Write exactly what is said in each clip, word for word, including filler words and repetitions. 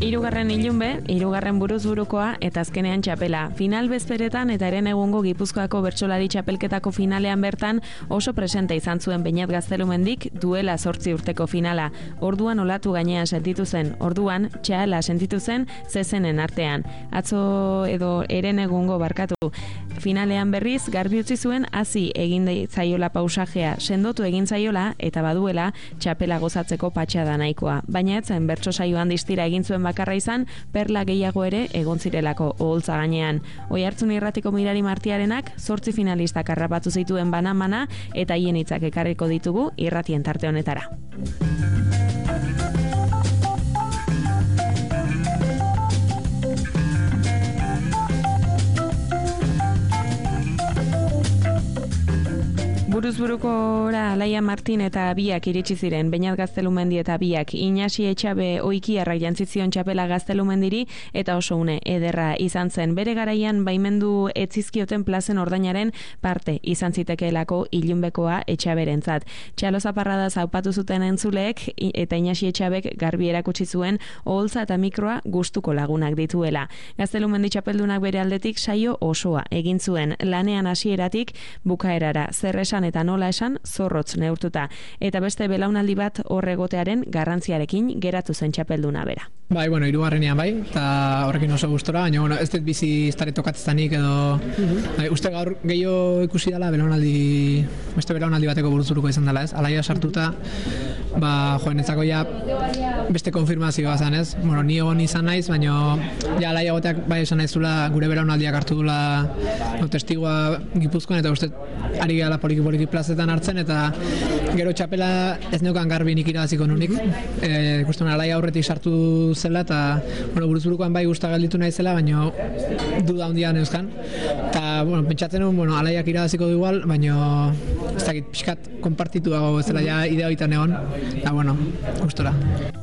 Hirugarren ilunbe, hirugarren buruz burukoa eta azkenean txapela. Final bezperetan eta eren egungo Gipuzkoako bertsolari txapelketako finalean bertan oso presente izan zuen Beñat Gaztelumendik duela zortzi urteko finala. Orduan olatu gainean sentitu zen, orduan txala sentitu zen zezenen artean. Atzo edo eren egungo barkatu. Finalean berriz garbi utzi zuen hasi egin zaiola pausajea, sendotu egin zaiola eta baduela txapela gozatzeko patxada nahikoa. Baina etzen bertso saioan distira egin zuen bakarra izan, perla gehiago ere egon zirelako oholtza gainean. Oihartzun irratiko Mirari Martiarenak zortzi finalistak harrapatu zituen banan-bana eta hien hitzak ekarriko ditugu irratien tarte honetara. Buruzburukora Alaia Martin eta biak iritsi ziren, Beñat Gaztelumendi eta biak, Inasi Etxabe oikiarrak jantzitzion txapela Gaztelumendiri eta oso une ederra izan zen. Bere garaian baimendu etzizkioten plazen ordainaren parte izan zitekeelako ilunbekoa Etxaberentzat. Txalo zaparrada zaupatu zuten entzuleek eta Inasi Etxabek garbi erakutsi zuen oholtza eta mikroa gustuko lagunak dituela. Gaztelumendi txapeldunak bere aldetik saio osoa egin zuen, lanean hasieratik bukaerara, zer esan eta nola esan zorrotz neurtuta. Eta beste belaunaldi bat horregotearen garrantziarekin geratu zen txapelduna bera. Bai, bueno, hirugarrenean bai, eta horrekin oso gustora, baina bueno, ez dut bizi iztare tokatzezanik edo uh-huh. bai, uste gaur gehiago ikusi dela belaunaldi, beste belaunaldi bateko buruzuruko izan dela, ez? Alaia sartuta, ba, joenetzako ja beste konfirmazioa zan, ez? Bueno, ni egon izan naiz, baina ja Alaia goteak bai esan naizula gure belaunaldiak hartu dula no, testigua Gipuzkoan, eta uste ari gehala poliki poliki plazetan hartzen, eta gero txapela ez neukan garbi nik irabaziko nunik. E, ikusten Alaia aurretik sartu zela, eta bueno, buruzburukoan bai gusta gelditu naizela, baina duda handia neuzkan. Eta bueno, pentsatzen nuen, bueno, Alaiak irabaziko du igual, baina ez dakit pixkat konpartitu dago bezala ja idea bitan egon, eta bueno, gustora.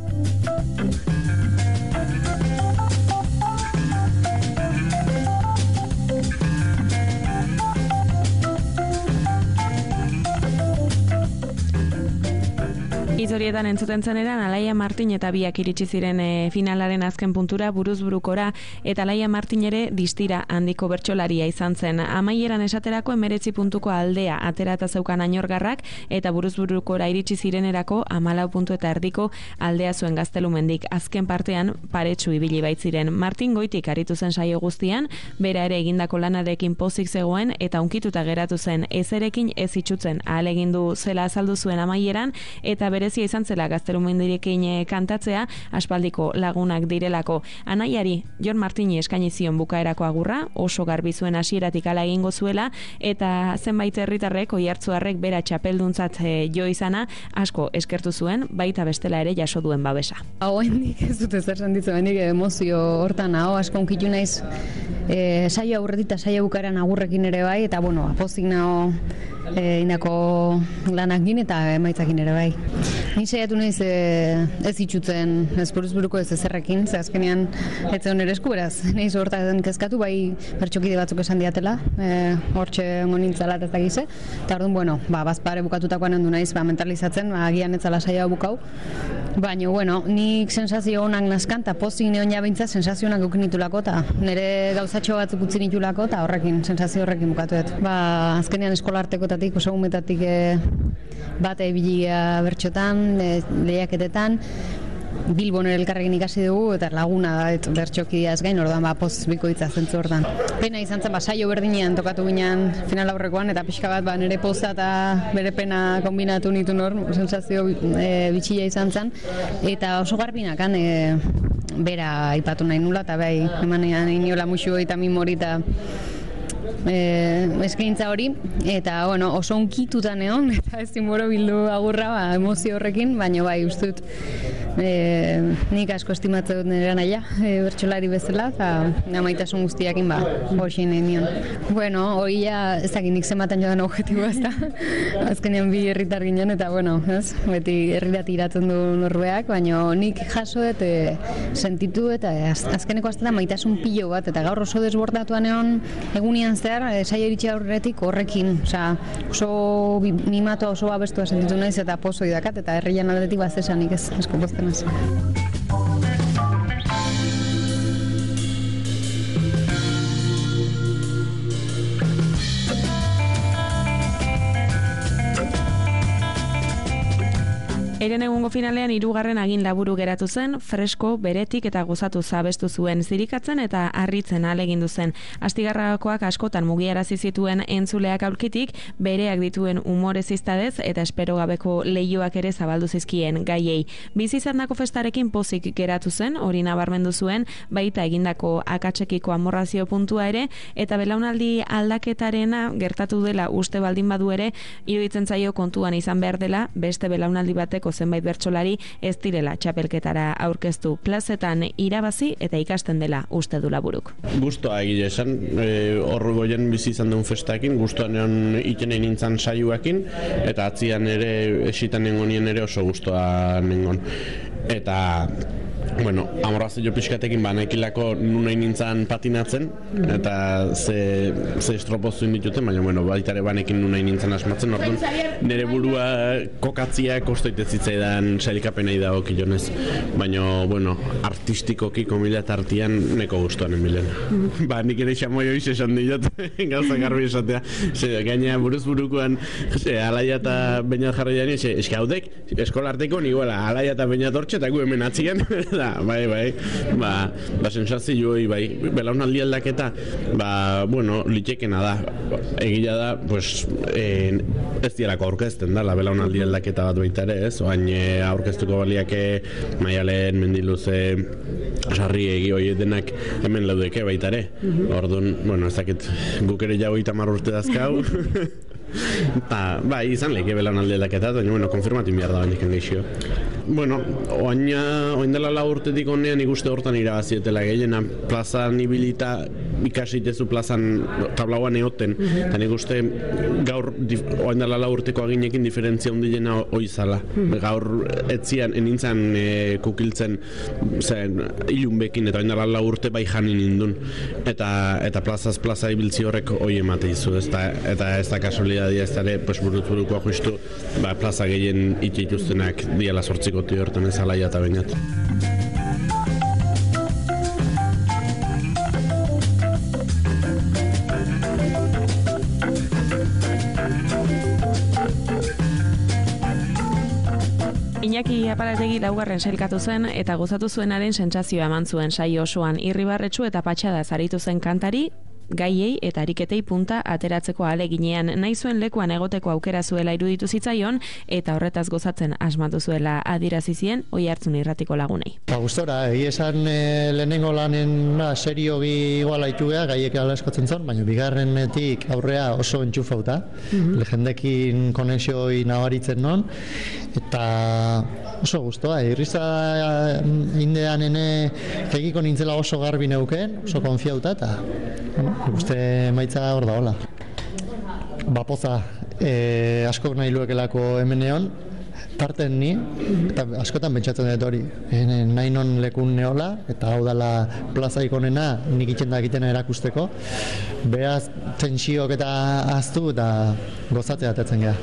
Izorietan entzuten zeneran, Alaia Martin eta biak iritsi ziren e, finalaren azken puntura buruzburukora, eta Alaia Martin ere distira handiko bertsolaria izan zen. Amaieran esaterako emeretzi puntuko aldea aterata zeukan Añorgarrak, eta buruzburukora iritsi zirenerako hamalau puntu eta erdiko aldea zuen Gaztelumendik. Azken partean paretsu ibili baitziren. Martin goitik aritu zen saio guztian, bera ere egindako lanarekin pozik zegoen, eta unkituta geratu zen, ezerekin ez itxutzen ahalegindu zela azaldu zuen amaieran, eta bere izan zela Gaztelumendirekin kantatzea, aspaldiko lagunak direlako. Anaiari Jon Martini eskaini zion bukaerako agurra, oso garbi zuen hasieratik hala egingo zuela, eta zenbait herritarrek oihartzuarrek bera txapelduntzat jo izana asko eskertu zuen, baita bestela ere jaso duen babesa. Hauendik ez dut ezer sentitzen, benik emozio hortan hau asko unkitu naiz e, saio aurretik eta saio bukaeran agurrekin ere bai, eta bueno, apozik nago e, indako lanakin eta emaitzakin ere bai. Ni saiatu naiz e, ez itxutzen ez buruzburuko ez ezerrekin, ze azkenean ez zegoen ere esku, beraz, naiz hortan kezkatu, bai pertsokide batzuk esan diatela, e, hortxe ongo nintzala eta ez dakize, eta orduan, bueno, ba, bazpare bukatutakoan ondu naiz, ba, mentalizatzen, ba, agian ez zala saioa bukau, baina, bueno, nik sensazio honak naskan, eta pozik neon jabintza sensazio honak eukin nitulako, eta nire gauzatxo batzuk utzi nitulako, eta horrekin, sensazio horrekin bukatuet. Ba, azkenean eskolartekotatik, oso gumetatik e, bate ebilia bertxotan, e, lehiaketetan, Bilbon ere elkarrekin ikasi dugu, eta laguna da, bertxokiaz gain, orduan ba, poz bikoitza zentzu hortan. Pena izan zen, ba, saio berdinean tokatu ginen final aurrekoan, eta pixka bat ba, nire poza eta bere pena kombinatu nitu nor, sensazio e, bitxila izan zen, eta oso garbinakan e, bera aipatu nahi nula, eta bai, emanean iniola muxu eta mimori eta E, eskaintza hori, eta bueno, oso unkitutan egon, eta ezin boro bildu agurra, ba, emozio horrekin, baina bai, ustut e, nik asko estimatzen dut nire naia, e, bertsolari bezala, eta amaitasun guztiakin, ba, hoxin nahi nion. Bueno, hori ja, ez dakit nik zematen jodan objetiboa, ez da, azkenean bi herritar ginen, eta bueno, ez, beti herrirat iratzen du norbeak, baina nik jaso dut, e, sentitu, eta az, azkeneko aztetan maitasun pilo bat, eta gaur oso desbordatuan egon egunian zehar, e, saio iritsi aurretik horrekin, osea, oso mimatoa, oso abestua sentitu naiz, eta pozo idakat, eta herrian aldetik bat zesanik ez, esko pozten hasi. Eren egungo finalean hirugarren agin laburu geratu zen, fresko, beretik eta gozatu zabestu zuen zirikatzen eta harritzen ahalegindu zen. Astigarrakoak askotan mugiarazi zituen entzuleak aurkitik, bereak dituen umore ziztadez eta espero gabeko leioak ere zabaldu zizkien gaiei. Bizi izandako festarekin pozik geratu zen, hori nabarmendu zuen, baita egindako akatsekiko amorrazio puntua ere, eta belaunaldi aldaketarena gertatu dela uste baldin badu ere, iruditzen zaio kontuan izan behar dela, beste belaunaldi bateko zenbait bertsolari ez direla txapelketara aurkeztu, plazetan irabazi eta ikasten dela uste du laburuk. Gustoa egile esan, hor e, goien bizi izan duen festakin, gustoan egon itenen nintzen saioakin, eta atzian ere, esitan nengonien ere oso gustoa nengon. Eta bueno, amorrazio pixkatekin banekilako nunai nintzen patinatzen, eta ze, ze estropozuin dituten, baina bueno, baitare banekin nunai nintzen asmatzen, orduan nire burua kokatzia kostoite zitzaidan sailkapenei dago kilonez, baina bueno, artistikoki komila tartian neko gustuan emilen. Mm-hmm. Ba, nik ere xamoio iso esan diot, gauza garbi esatea, ze, gaina buruz burukoan, ze, alaia eta bainat jarri dani, ze, eske haudek, eskolarteko niguela, alaia eta bainat hortxe, eta gu hemen atzien, da, bai, bai, ba, ba sensazioi, bai, belaunaldi aldaketa, ba, bueno, litekena da, egila da, pues, eh, ez dialako aurkezten da, la belaunaldi aldaketa bat baita ere, ez, oain eh, aurkeztuko baliake Maialen, Mendiluze, sarri egi hoi denak hemen laudeke baita ere, orduan, bueno, ez dakit, guk ere jau itamar urte dazkau, Ta, bai, izan leke belaunaldi aldaketa, baina, bueno, konfirmatin behar da baindik engeixio. Bueno, oaina, oain dela lau urtetik honean ikuste hortan irabazietela gehiena, plazan ibilita ikasitezu plazan tablauan eoten, eta nik uste gaur, oain dela lau urteko aginekin diferentzia hundilena oizala. Gaur etzian, enintzen e, kukiltzen zen, ilunbekin, eta oain dela lau urte bai janin indun. Eta, eta plazaz plaza ibiltzi horrek hoi emate izu, eta, eta ez da kasualidadia ez da ere, pues, burut burukoa justu, ba, plaza gehien itituztenak diala sortziko tio hortan ez alaia eta bainat. Iñaki Aparategi laugarren sailkatu zen eta gozatu zuenaren sentsazioa eman zuen saio osoan. Irribarretsu eta patxada zaritu zen kantari, gaiei eta ariketei punta ateratzeko ahaleginean, nahi zuen lekuan egoteko aukera zuela iruditu zitzaion eta horretaz gozatzen asmatu zuela adierazi zien Oihartzun irratiko lagunei. Ba, gustora, egi esan e, lehenengo lanen ba, seriogi iguala itu geha, gaiek ala eskotzen zon, baina bigarrenetik aurrea oso entxufauta, mm-hmm. lehendekin konexioi nabaritzen non, eta oso gustoa, irriza indean ene tegiko nintzela oso garbi neuken, oso konfiauta, eta uste maitza hor da hola. Bapoza e, askok nahi luekelako hemen egon, tarten ni, eta askotan pentsatzen dut hori, e, nahi non lekun neola, eta hau dela plaza ikonena nik itxenda egitena erakusteko, beraz tentsiok eta aztu eta gozatzea atetzen geha.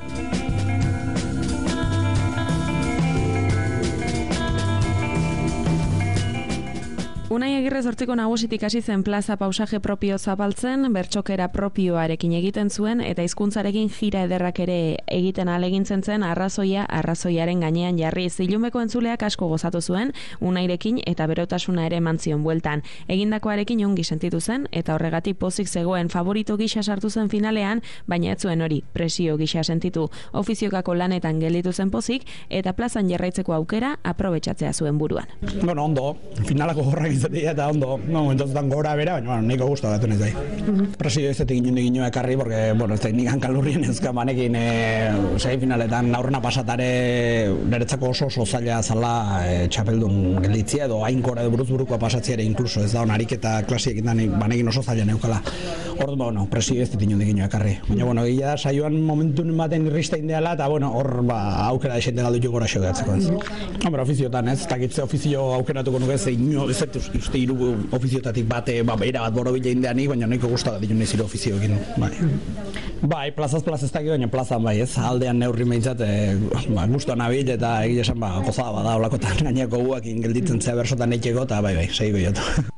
Unai Agirre Zortziko nagusitik hasi zen plaza pausaje propio zabaltzen, bertxokera propioarekin egiten zuen eta hizkuntzarekin jira ederrak ere egiten ahalegintzen zen arrazoia arrazoiaren gainean jarri. Ilunbeko entzuleak asko gozatu zuen, Unairekin eta berotasuna ere mantzion bueltan. Egindakoarekin ongi sentitu zen eta horregatik pozik zegoen favorito gisa sartu zen finalean, baina ez zuen hori presio gisa sentitu. Ofiziokako lanetan gelditu zen pozik eta plazan jarraitzeko aukera aprobetxatzea zuen buruan. Bueno, ondo, finalako horrek eta ondo, no, entoncetan gora bera, baina, bueno, niko guztu gatu nezai. Uh-huh. Presio ez zetik inoen egin ekarri, porque, bueno, ez da nik hankalurrien ezka manekin e, sei finaletan aurrena pasatare niretzako oso oso zaila zala e, txapeldun gelditzia edo ainkora edo buruz burukoa pasatziare inkluso, ez da honarik eta klasiekin da banekin oso zaila neukala. Ordu, bueno, presio ez zetik inoen egin ekarri. Baina, bueno, gila saioan momentu baten irrista indeala eta, bueno, hor, ba, aukera desente galdu gora xo gehatzeko ez. Hombre, ofiziotan ez, takitze ofizio aukeratuko nuke ze ino, ez uste hiru ofiziotatik bate, ba, beira bat borobila indeanik, baina nahiko guztada ditu nahi ziru ofizioekin. Bai, bai plazaz plaz ez dakit, baina plazan bai, ez, aldean neurri meitzat, e, ba, guztua nabil eta egile esan, ba, gozada bada, olakotan gaineko guakin gelditzen zea bersotan eiteko, eta bai, bai, segiko jotu.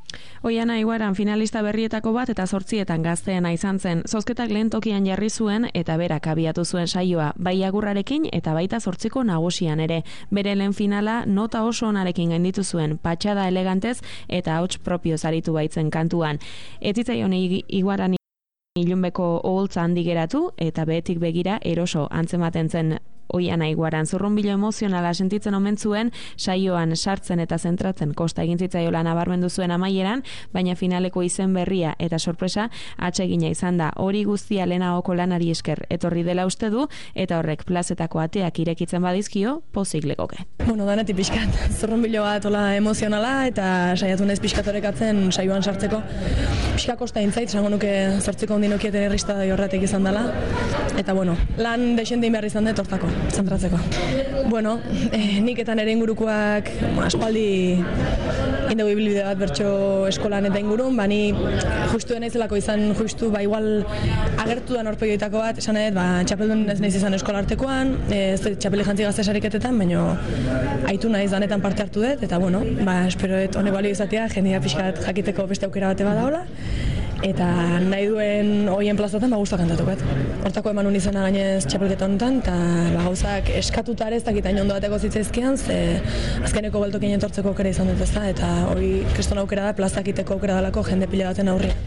Oiana Iguaran finalista berrietako bat eta zortzietan gazteena izan zen. Zozketak lehen tokian jarri zuen eta berak abiatu zuen saioa, bai agurrarekin eta baita zortziko nagusian ere. Bere lehen finala nota oso onarekin gainditu zuen, patxada elegantez eta ahots propio zaritu baitzen kantuan. Ez zitzaion Iguaran ilunbeko oholtza handi geratu eta behetik begira eroso antzematen zen Oiana Iguaran. Zurrunbilo emozionala sentitzen omen zuen, saioan sartzen eta zentratzen kosta egin zitzaiola nabarmendu zuen amaieran, baina finaleko izen berria eta sorpresa atsegina izan da. Hori guztia lehenagoko lanari esker etorri dela uste du eta horrek plazetako ateak irekitzen badizkio pozik legoke. Bueno, danetik pixkat, zurrunbilo bat ola emozionala eta saiatu naiz pixkat horrekatzen saioan sartzeko. Pixka kosta intzait, esango nuke zortziko ondinokieten errista da horretik izan dela. Eta bueno, lan dexentein behar izan dut hortako, zentratzeko. Bueno, eh, nik eta nire ingurukoak aspaldi indegu ibilbide bat bertso eskolan eta ingurun, bani justu naizelako izan justu, ba igual agertu da norpeioetako bat, esan edo, ba, txapeldun ez naiz izan eskolartekoan, ez dut txapeli jantzi gazte sariketetan, baina aitu naiz danetan parte hartu dut, eta bueno, ba, espero dut honek balio izatea, jendia pixkat jakiteko beste aukera bate badaola, eta nahi duen hoien plazatan ba guztua kantatuket. Hortako eman un izena gainez txapelketa honetan, eta ba, gauzak eskatuta ere ez dakit hain ondo bateko zitzaizkian, ze azkeneko beltokin entortzeko aukera izan dut ezta, eta hori kriston aukera da, plazakiteko aukera dalako jende pila baten aurria.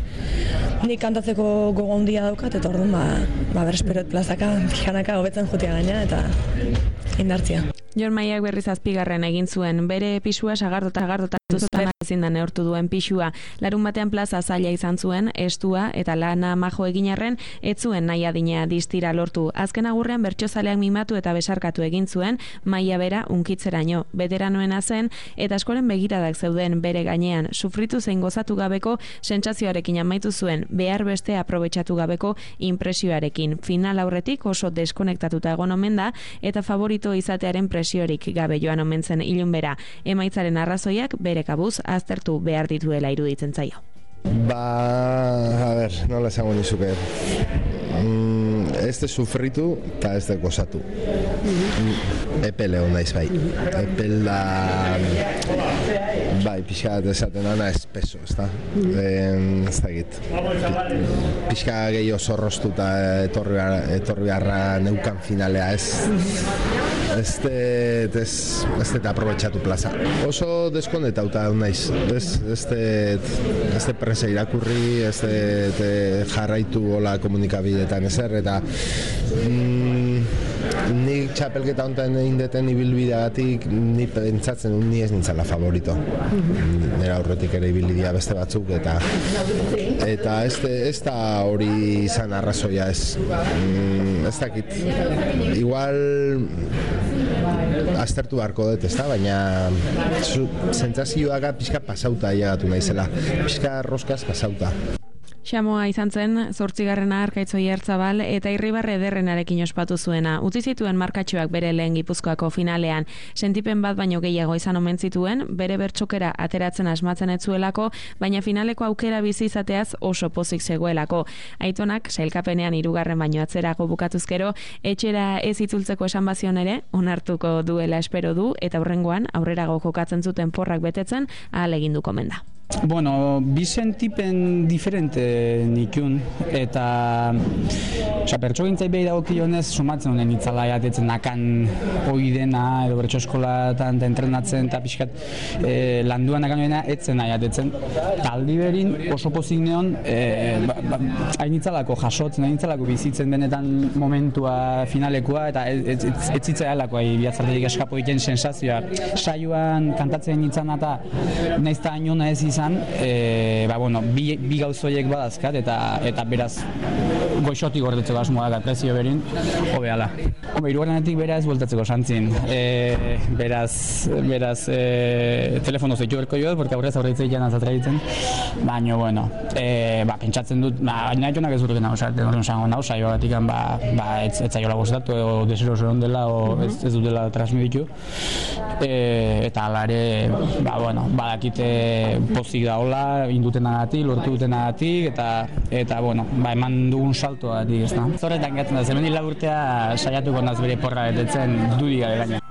Nik kantatzeko gogo handia daukat, eta orduan ba, ba beresperot plazaka, pixkanaka hobetzen jutia gaina, eta indartzia. Jon Maiak berriz azpigarren egin zuen, bere pisua sagardota sagardota zuzetan ezin da neurtu duen pisua. Larun batean plaza zaila izan zuen, estua eta lana majo egin arren, ez zuen nahi adina distira lortu. Azken agurrean bertsozaleak mimatu eta besarkatu egin zuen, Maia bera unkitzeraino. Veteranoena zen eta askoren begiradak zeuden bere gainean, sufritu zein gozatu gabeko sentsazioarekin amaitu zuen, behar beste aprobetxatu gabeko impresioarekin. Final aurretik oso deskonektatuta egon omen da eta favorito izatearen presiorik gabe joan omen zen ilunbera. Emaitzaren arrazoiak bere kabuz aztertu behar dituela iruditzen zaio. Ba, a ber, nola esango nizuke. Mm, ez de sufritu eta ez de gozatu. Mm, epel egon naiz bai. Epel da... Bai, pixka esaten dana espeso, ez da? Mm. Ez da git. Pixka gehiago zorroztu eta etorri, etorri beharra neukan finalea, ez... Ez det, ez, ez det aprobetxatu plaza. Oso deskonetauta naiz, ez, ez det, ez det presa irakurri, ez det jarraitu hola komunikabideetan ezer, eta mm, nik txapelketa honetan egin deten ibilbideagatik ni pentsatzen dut ni ez nintzala favorito. Mm-hmm. Nera aurretik ere ibilbidea beste batzuk, eta eta ez, de, ez da hori izan arrazoia ez. Mm, ez dakit. Igual aztertu beharko dut, ezta, baina sentsazioaga pixka pasauta ailegatu naizela, pixka roskaz pasauta. Xamoa izan zen, zortzigarrena Arkaitz Oiartzabal eta Irribarre Ederrenarekin ospatu zuena. Utzi zituen markatxoak bere lehen Gipuzkoako finalean. Sentipen bat baino gehiago izan omen zituen, bere bertxokera ateratzen asmatzen ez zuelako, baina finaleko aukera bizi izateaz oso pozik zegoelako. Aitonak, sailkapenean hirugarren baino atzerago bukatuzkero, etxera ez itzultzeko esan bazion ere, onartuko duela espero du, eta hurrengoan aurrerago jokatzen zuten porrak betetzen, ahal egin du komenda. Bueno, bi sentipen diferente nikun, eta oza, bertsogintzai behi dagokionez sumatzen honen itzala jatetzen nakan hoi dena, edo bertso eskolatan eta entrenatzen eta pixkat e, landuan nakan hoena etzen nahi jatetzen. Taldi berin oso pozik neon, e, ba, ba, hain itzalako jasotzen, hain itzalako bizitzen benetan momentua finalekoa, eta ez, ez, ez zitzea helako ahi bihatzartetik eskapo egiten sensazioa. Saioan kantatzen nintzen eta nahiz eta hainona ez izan, e, ba, bueno, bi, bi gauzoiek badazkat, eta eta beraz goixotik gordetzeko asmoa da prezio berin, hobe ala. Hombre, hirugarrenetik beraz bueltatzeko santzin. E, beraz, beraz e, telefono zeitu berko joet, porque aurrez aurreitzei janaz atraitzen. Baina, bueno, e, ba, pentsatzen dut, ba, nahi jonak ez urken nagoza, horren zango nagoza, joa batik, ba, ba, ez, ez zaiola gozatatu, edo desero zeron dela, o ez, ez dutela transmititu. E, eta ala ere, ba, bueno, badakite pozik daola, indutenagatik, lortu dutenagatik, eta, eta, bueno, ba, eman dugun saltoagatik, ez da. Zorretan gatzen da, zemendik laburtea saiatuko naz bere porra betetzen dudik gabe gaina.